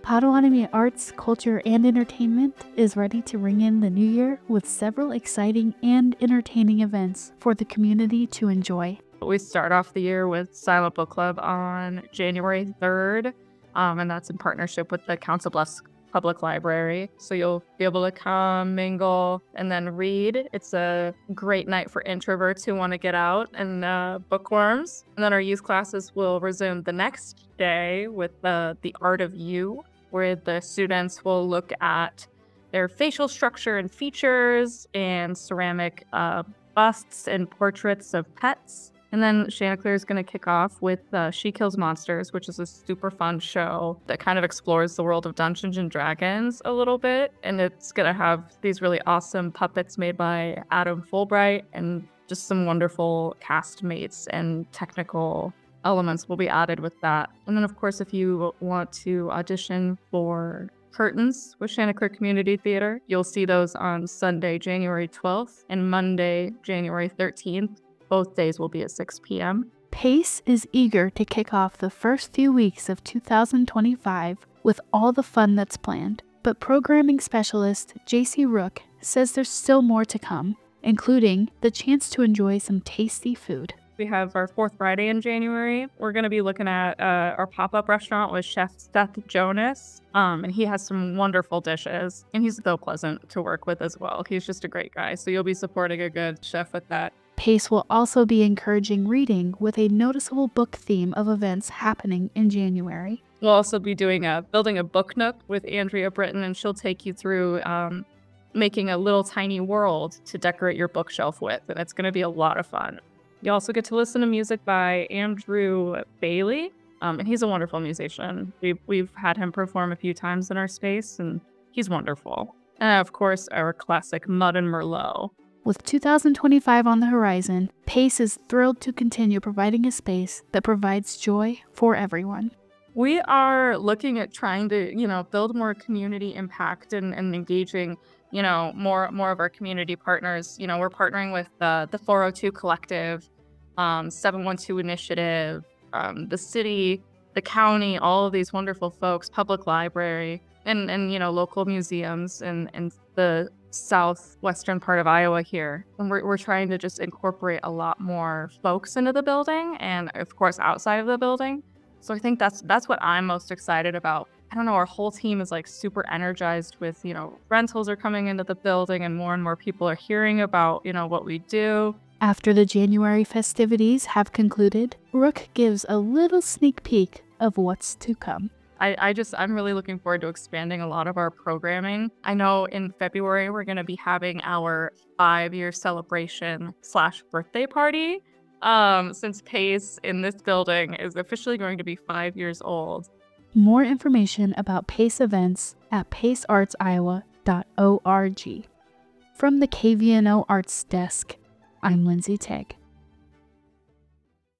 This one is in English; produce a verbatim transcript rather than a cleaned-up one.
Potawatomi Arts, Culture, and Entertainment is ready to ring in the new year with several exciting and entertaining events for the community to enjoy. We start off the year with Silent Book Club on January third, um, and that's in partnership with the Council Bluffs Public Library. So you'll be able to come, mingle, and then read. It's a great night for introverts who want to get out and uh, bookworms. And then our youth classes will resume the next day with uh, the Art of You, where the students will look at their facial structure and features and ceramic uh, busts and portraits of pets. And then Chanticleer is going to kick off with uh, She Kills Monsters, which is a super fun show that kind of explores the world of Dungeons and Dragons a little bit. And it's going to have these really awesome puppets made by Adam Fulbright, and just some wonderful castmates and technical elements will be added with that. And then, of course, if you want to audition for curtains with Chanticleer Community Theater, you'll see those on Sunday, January twelfth, and Monday, January thirteenth. Both days will be at six p.m. PACE is eager to kick off the first few weeks of two thousand twenty-five with all the fun that's planned. But programming specialist J C Rook says there's still more to come, including the chance to enjoy some tasty food. We have our fourth Friday in January. We're going to be looking at uh, our pop-up restaurant with Chef Seth Jonas, um, and he has some wonderful dishes, and he's so pleasant to work with as well. He's just a great guy, so you'll be supporting a good chef with that. PACE will also be encouraging reading with a noticeable book theme of events happening in January. We'll also be doing a building a book nook with Andrea Britton, and she'll take you through um, making a little tiny world to decorate your bookshelf with, and it's going to be a lot of fun. You also get to listen to music by Andrew Bailey, um, and he's a wonderful musician. We've, we've had him perform a few times in our space, and he's wonderful. And of course, our classic Mud and Merlot. With two thousand twenty-five on the horizon, PACE is thrilled to continue providing a space that provides joy for everyone. We are looking at trying to, you know, build more community impact and, and engaging, you know, more more of our community partners. You know, we're partnering with uh, the four oh two Collective, um, seven one two Initiative, um, the city, the county, all of these wonderful folks, public library, and, and you know, local museums and, and the southwestern part of Iowa here. And we're, we're trying to just incorporate a lot more folks into the building and, of course, outside of the building. So I think that's that's what I'm most excited about. I don't know, our whole team is like super energized with, you know, rentals are coming into the building and more and more people are hearing about, you know, what we do. After the January festivities have concluded, Rook gives a little sneak peek of what's to come. I, I just, I'm really looking forward to expanding a lot of our programming. I know in February, we're going to be having our five-year celebration slash birthday party, um, since PACE in this building is officially going to be five years old. More information about PACE events at pace arts iowa dot org. From the K V N O Arts Desk, I'm Lindsay Tegg.